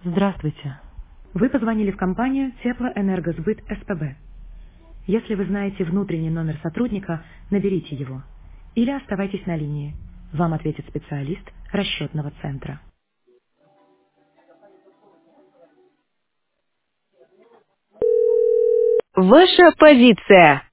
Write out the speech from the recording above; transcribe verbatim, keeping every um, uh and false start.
Здравствуйте. Вы позвонили в компанию Теплоэнергосбыт СПБ. Если вы знаете внутренний номер сотрудника, наберите его. Или оставайтесь на линии. Вам ответит специалист расчетного центра. Ваша позиция.